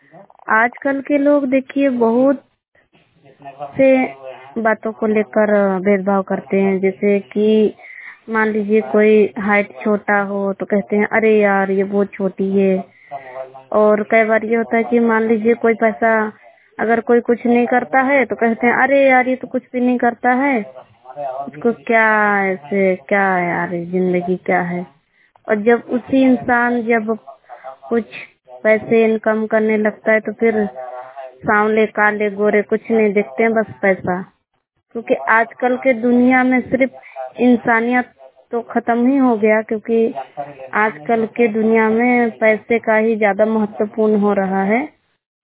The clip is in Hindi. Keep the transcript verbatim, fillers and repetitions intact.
आजकल के लोग देखिए बहुत से बातों को लेकर भेदभाव करते हैं। जैसे कि मान लीजिए कोई हाइट छोटा हो तो कहते हैं अरे यार ये बहुत छोटी है। और कई बार ये होता है कि मान लीजिए कोई पैसा अगर कोई कुछ नहीं करता है तो कहते हैं अरे यार ये तो कुछ भी नहीं करता है, उसको क्या ऐसे क्या है यार जिंदगी क्या है। और जब उसी इंसान जब कुछ पैसे इनकम करने लगता है तो फिर सांवले काले गोरे कुछ नहीं दिखते हैं, बस पैसा। क्योंकि आजकल के दुनिया में सिर्फ इंसानियत तो खत्म ही हो गया, क्योंकि आजकल के दुनिया में पैसे का ही ज्यादा महत्वपूर्ण हो रहा है।